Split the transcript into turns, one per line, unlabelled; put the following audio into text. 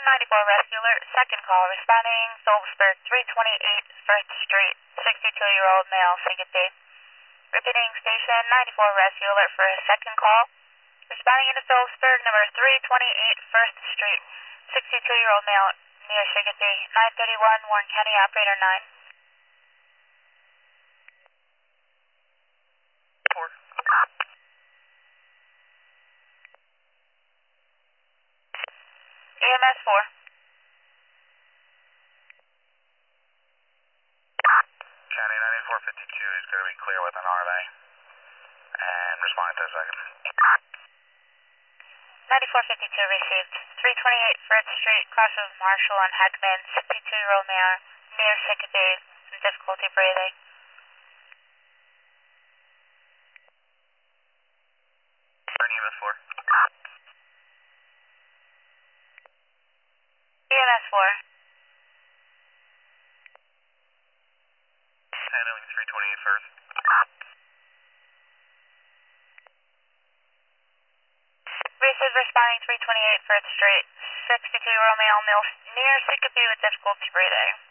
94 Rescue Alert, second call, responding Phillipsburg, 328 First Street, 62-year-old male, syncopy. Repeating station 94 Rescue Alert for a second call, responding into Phillipsburg, number 328 First Street, 62-year-old male, near syncopy, 931 Warren County, operator 9.
4.
EMS 4.
County 9452 is going to be clear with an RMA. And responding to a second.
9452 received. 328 First Street, cross of Marshall and Heckman, 62-year-old male, near syncope, some difficulty breathing.
EMS 4.
EMS 4.
Handling 328 first.
Received responding 328 First Street, 62-year-old male, near syncope with difficulty breathing.